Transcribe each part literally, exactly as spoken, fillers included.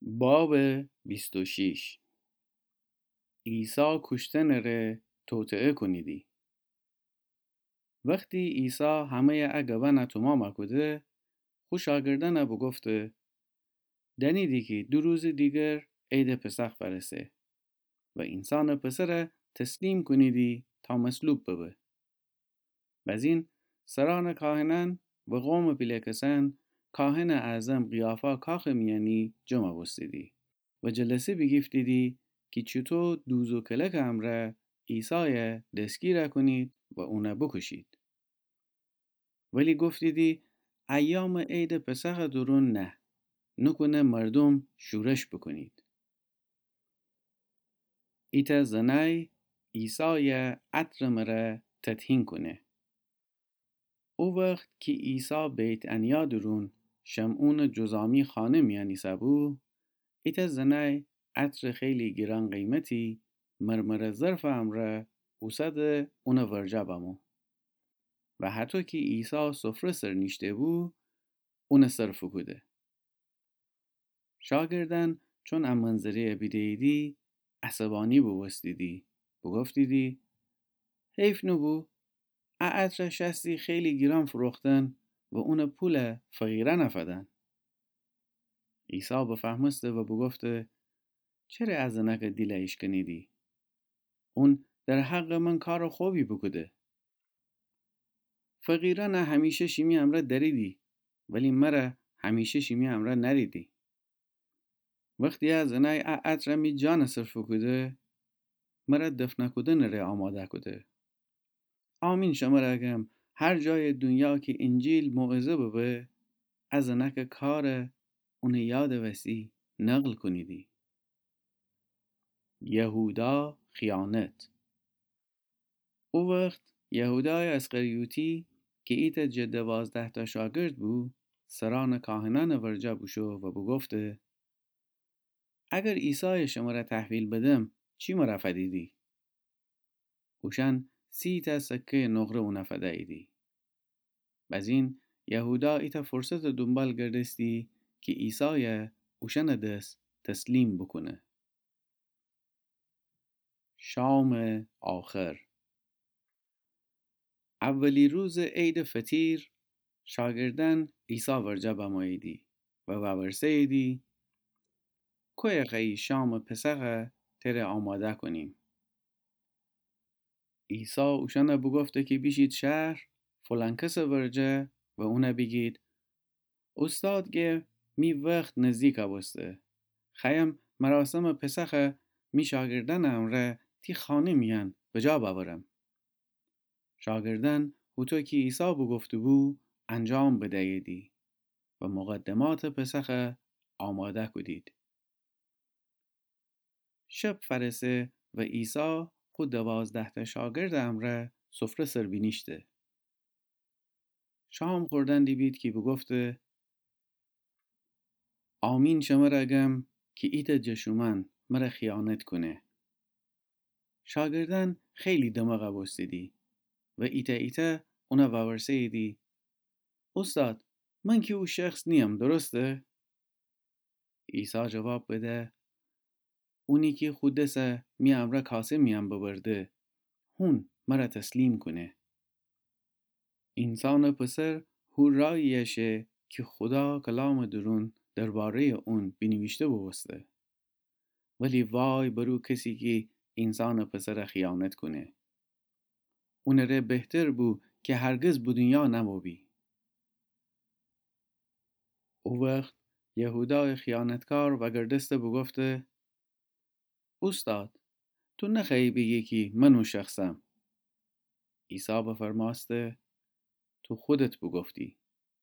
باب بیست و شیش عیسی کشتن ره توطعه کنیدی. وقتی عیسی همه اگوان تمام کده خو شاگردان بگفته دنیدی که دو روز دیگر عید پسخ فرسه و انسان پسر تسلیم کنیدی تا مصلوب ببه. بزین سران کاهنان و قوم پیلکسن کاهن اعظم قیافا کاخ میانی جمع بستیدی و جلسه بگیفتیدی که چطور دوزو کلک امره عیسی دستگیر کنید و اونه بکشید. ولی گفتیدی ایام عید پسخ درون نه نکنه مردم شورش بکنید. ایتا زنای عیسی عطر مره تطهین کنه. او وقت که عیسی بیت انیا درون شمعون جزامی خانه میانی سبو ایتا زنای عطر خیلی گران قیمتی مرمر ظرف امره اوسد اون ورجا بمو و حتی که عیسی سفره سر نیشته بو اون صرف کده. شاگردن چون ام منظره بیدیدی عصبانی بوستیدی بگفتیدی حیف نبو عطر شستی خیلی گران فروختن و اون پول فقیره نفدن. عیسی بفهمسته و بگفته چرا از نک دیلش کنیدی؟ اون در حق من کار خوبی بکده. فقیران همیشه شیمی امره دریدی ولی مرا همیشه شیمی امره نریدی. وقتی از نای عطر می جان صرف کده مرا دفن کدن ره آماده کده. آمین شما رگم هر جای دنیا که انجیل موعظه ببه از نک کار اون یاد وسی نقل کنیدی. یهودا خیانت. او وقت یهودای اسقریوطی که ایت جه دوازده تا شاگرد بو سران کاهنان ورجا بوشو و بگفته اگر عیسی شما را تحویل بدم چی مرا فدیدی؟ اوشن سی تا سکه نقره اون فدیدی. بزین یهودا ایتا فرصت دنبال گردستی که عیسی اوشن دست تسلیم بکنه. شام آخر. اولی روز عید فطیر شاگردان عیسی ورجا بماییدی و باورسه ایدی که خیلی شام پسخ تر آماده کنیم. عیسی اوشن بگفته که بیشید شهر فلان کس ورجا و اونه بگید استاد گه می وقت نزدیک بسته خیم مراسم پسخ می شاگردان امره تی خانه میان بجا باورم. شاگردان هوتو که عیسی بگفته بو انجام بدهیدی و مقدمات پسخ آماده کدید. شب فرسه و عیسی خود دوازده تا شاگرد امره سفره سر بینیشته. شام خوردن دی بید که بگفته آمین شما رگم که ایت جشومن مرا خیانت کنه. شاگردان خیلی دماغ بستیدی و ایتا ایتا اونا باورسه ایدی استاد من که او شخص نیم درسته؟ عیسی جواب بده اونی که خودسه می امره کاسه میم ببرده هون مرا تسلیم کنه. انسان پسر هوراییشه که خدا کلام درون درباره اون بنوشته بوسته. ولی وای برو کسی که انسان پسر خیانت کنه. اون ره بهتر بو که هرگز بو دنیا نموبی. او وقت یهودای خیانتکار و گردسته بگفته استاد تو نخواهی بگی که منو شخصم. عیسی بفرماسته تو خودت بگفتی.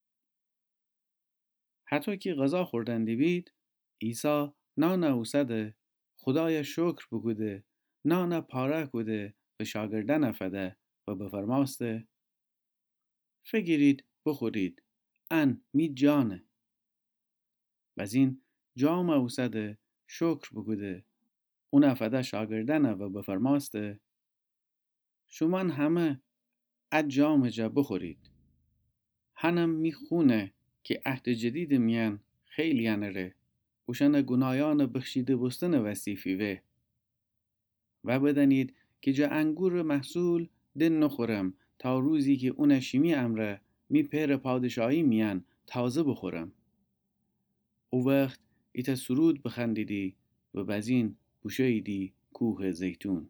حتی که غذا خوردن دیوید عیسی نان اوسده خدای شکر بگوده نان پاره کده و شاگردن افده و بفرماسته فگیرید بخورید ان می جانه. بزین جام اوسده شکر بگوده اون افده شاگردن و بفرماسته شما همه اد جام جا بخورید. هنم می خونه که عهد جدید میان خیلی انره اوشن گنایان بخشیده بستن وسیفی و و بدانید که جا انگور محصول دن نخورم تا روزی که اون شیمی امره می پر پادشاهی میان تازه بخورم. او وقت ایتا سرود بخندیدی و بزین بوشیدی کوه زیتون.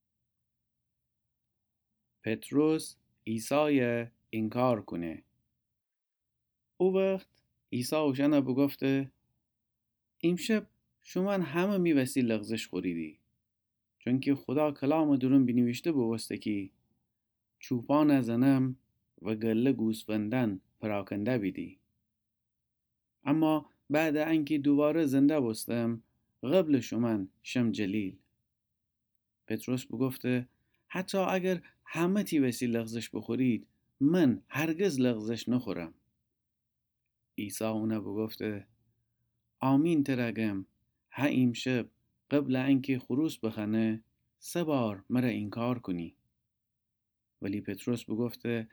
پتروس عیسی انکار کنه. او وقت عیسی اوشن بگفته امشب شما همه می وسی لغزش خوریدی، چون که خدا کلام درون بنوشته بوسته که چوپان زنم و گله گوسفندان پراکنده بیدی. اما بعد اینکه دوباره زنده بستم قبل شما شم جلیل. پتروس بگفته حتی اگر همه تی وسی لغزش بخورید من هرگز لغزش نخورم. عیسی اونه بگفته آمین ترگم ها امشب قبل اینکه خروس بخنه سه بار مرا انکار کنی. ولی پتروس بگفته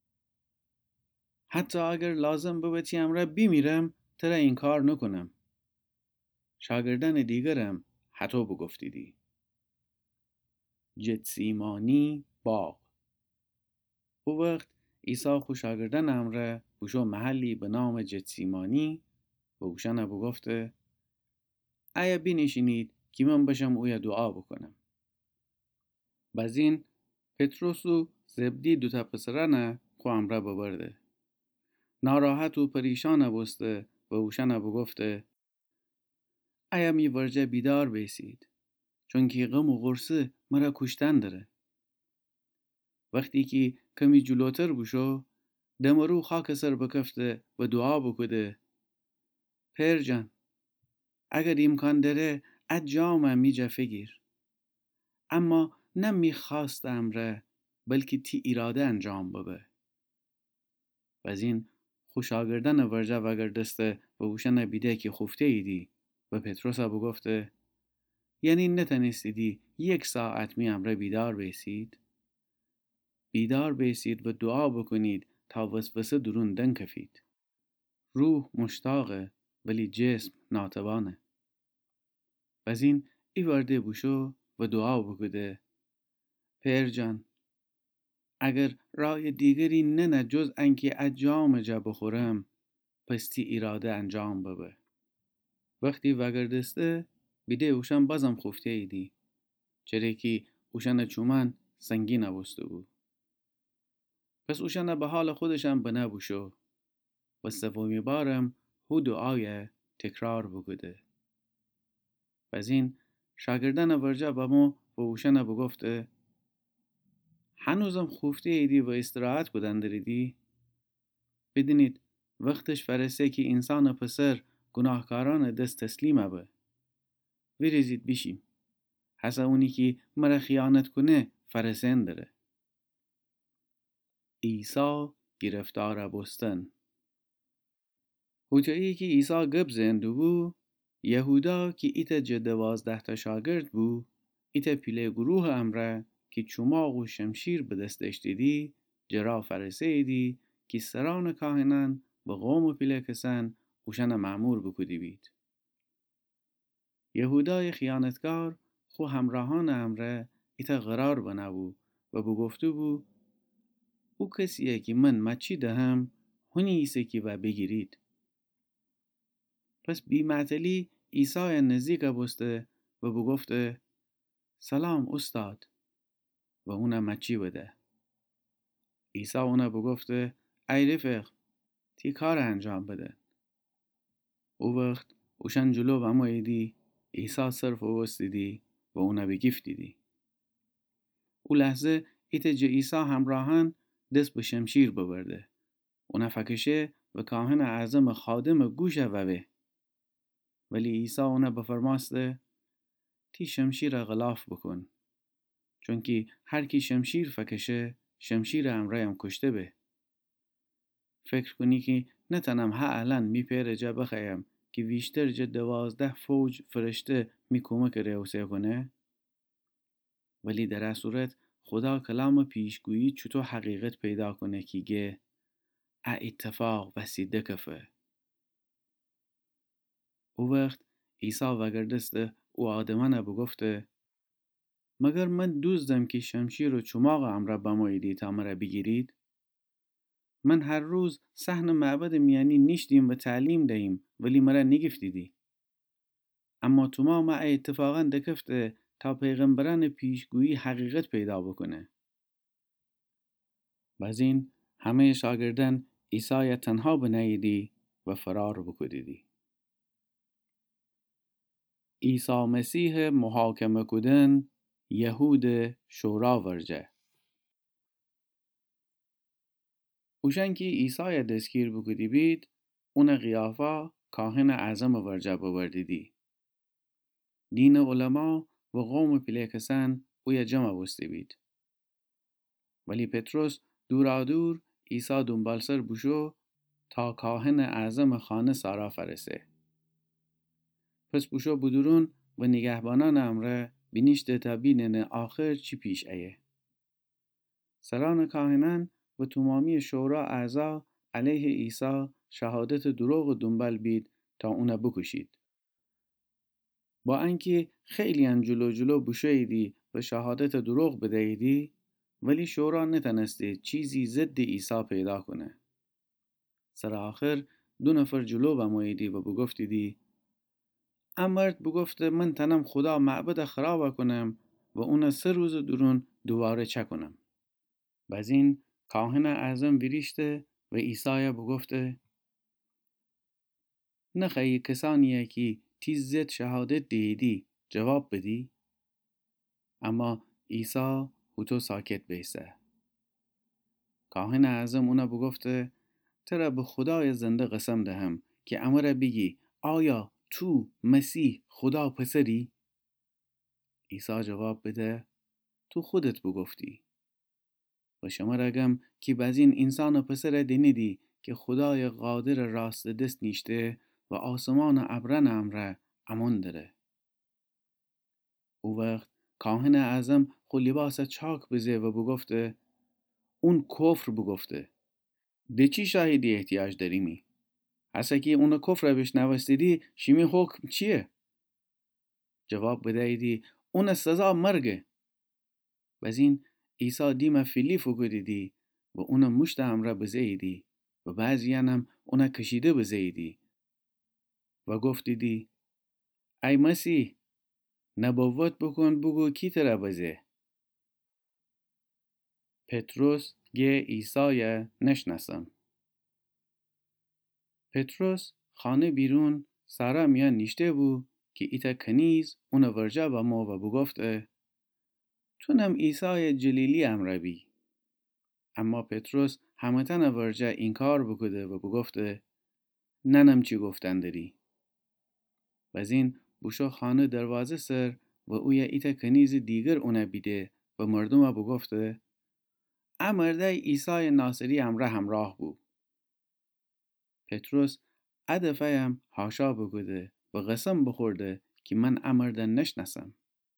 حتی اگر لازم ببتی امره بمیرم ترا انکار نکنم. شاگردان دیگرم حتی بگفتیدی. جتسیمانی باغ. او وقت عیسی خو شاگردان امره بوشو محلی به نام جتسیمانی و اوشن بگفته ایا بینشینید که من بشم اویا دعا بکنم. بزین پتروس و زبدی دوتا پسرانه خو امره ببرده. ناراحت و پریشان بسته و اوشن بگفته ایا می ورجه بیدار بیسید، چون که غم و غرصه مرا کشتن داره. وقتی که کمی جلوتر بشو دمرو خاک سر بکفته و دعا بکده پیر جان اگر امکان داره اد جام می جفه گیر، اما نه می خواست امره بلکه تی اراده انجام ببه. و از این خوشاگردن ورجه وگردسته و اوشن بیده که خفته ایدی و پتروس بگفته یعنی نتنستیدی یک ساعت می امره بیدار بیسید؟ بیدار بیسید و دعا بکنید تا وسوسه درون دن کفید. روح مشتاقه ولی جسم ناتوانه. از این ای ورده بوشو و دعا بکده پیر جان اگر رای دیگری نه جز انکه اجام جا بخورم پس تی اراده انجام ببه. وقتی وگردسته بیده اوشن بازم خفته ایدی، چرا که اوشن چومن سنگی نبسته بود. پس اوشن به حال خودشم بنبوشو و سومی بارم هو دعای تکرار بگده. پس این شاگردان ورجه با ما و اوشن بگفته هنوزم خفته ایدی و استراحت کدن دریدی؟ بدونید وقتش فرسته که انسان پسر گناهکاران دست تسلیمه به. ویریزید بیشیم. حسا اونی که مرا خیانت کنه فرسن داره. عیسی گرفتار بستن. هوچایی که عیسی گب زندو بو، یهودا که ایتا جه دوازده تا شاگرد بو، ایتا پیله گروه امره که چماق و شمشیر به دستش دیدی، جرا فرسه ایدی که سران کاهنان و قوم و پیله کسن اوشن معمور بکودی بید. یهودای خیانتکار خو همراهان امره ایتا قرار بنابو و بگفتو بو او کسیه که من مچی دهم هونی ایسه که و بگیرید. پس بی معطلی عیسی نزدیک بسته و بگفته سلام استاد و اونم مچی بده. عیسی اونه بگفته ای رفیق تی کار انجام بده. او وقت اوشن جلو و ما ایدی عیسی صرف وستیدی و اونه بگیفت دیدی. او لحظه ایت جه عیسی همراهان دست به شمشیر ببرده. اونه فکشه و کاهن اعظم خادم گوشه ووه. ولی عیسی اونه بفرماسته تی شمشیر غلاف بکن، چون که هر کی شمشیر فکشه شمشیر امره هم کشته به. فکر کنی که نتنم ها الان می پیر جا بخیم که ویشتر جا دوازده فوج فرشته می کمک ریوسه کنه؟ ولی در صورت خدا کلام پیشگویی چطور حقیقت پیدا کنه که گه ا اتفاق وسیده کفه. او وقت عیسی وگردست او آدمانه بگفته مگر من دوزدم که شمشیر و چماق امره بماییدی تا مرا بگیرید؟ من هر روز صحن معبد میانی نیشتیم و تعلیم دهیم ولی مرا نگفتیدی. اما تو ما ما اتفاقا دکفته تا پیغمبران پیشگویی حقیقت پیدا بکنه. بازین همه شاگردان عیسی تنها بناییدی و فرار بکدیدی. عیسی مسیح محاکمه کدن یهود شورا ورجه. اوشن که عیسی دستگیر بکدی بید اون قیافا کاهن اعظم ورجه بوردیدی. دین علما و قوم پیلکسن اوی جمع بسته بید. ولی پتروس دورا دور عیسی دنبال سر بشو تا کاهن اعظم خانه سارا فرسه. پس بشو بدورون و نگهبانان امره بینیشته تا بینن آخر چی پیش ایه. سران کاهنان و تمامی شورا اعضا علیه عیسی شهادت دروغ دنبال بید تا اونه بکشید. با اینکه خیلی ان جلو جلو بشویدی و شهادت دروغ بدهیدی ولی شورا نتنسته چیزی ضد عیسی پیدا کنه. سر آخر دو نفر جلو بماییدی و بگفتیدی امرد بگفته من تنم خدا معبد خراب کنم و اون سه روز درون دوباره چه کنم. بازین کاهن اعظم ویریشته و عیسی بگفته نخواهی کسانیه که تیز زد شهادت دیدی جواب بدی؟ اما عیسی هوتو ساکت بیسته. کاهن اعظم اونا بگفته ترا به خدای زنده قسم دهم که امره بگی آیا تو مسیح خدا پسری؟ عیسی جواب بده تو خودت بگفتی. و شما رگم که بزین انسان پسر دینیدی که خدای قادر راست دست نیشته و آسمان ابرن امره امان داره. او وقت کاهن اعظم خو لباس چاک بزه و بگفته اون کفر بگفته. ده چی شاهدی احتیاج داریمی؟ حسا که اون کفر بش نوستیدی شیمی حکم چیه؟ جواب بدهیدی اون سزا مرگه. بزین عیسی دیما فیلیفو گدیدی و اون مشت امره بزیدی و بعضیانم اون کشیده بزیدی و گفتیدی ای مسیح نبوت بکن بگو کی تره بزه. پتروس گه عیسی نشناسم. پتروس خانه بیرون سارا میان نیشته بو که ایتا کنیز اون ورجا با ما و بگفته تونم عیسی جلیلی امره بی. اما پتروس همتن ورجا این کار بکده و بگفته ننم چی گفتن داری. بزین بوشو خانه دروازه سر و اوی ایتا کنیز دیگر اونه بیده و مردم بگفته امرده عیسی ناصری امره همراه بو. پتروس ادفه هم هاشا بگده و قسم بخورده که من امرده نشناسم.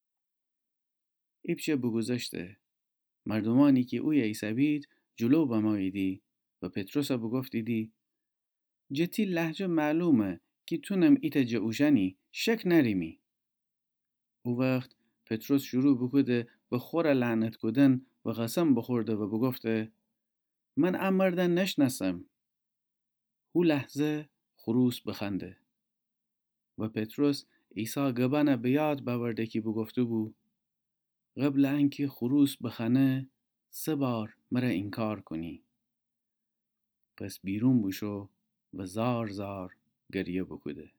ایبشه بگذشته. مردمانی که اوی عیسی بید جلو بماییدی و پتروس بگفتیدی جتی لحجه معلومه که تونم ایتا جعوشنی شک نریمی. او وقت پتروس شروع بکده به خور لعنت کدن و قسم بخورده و بگفته من امرده نشناسم. او لحظه خروس بخنده و پتروس عیسی گبانه بیاد باورده که بگفته بو قبل اینکه خروس بخنه سه بار مرا انکار کنی. پس بیرون بشو و زار زار گریه بکده.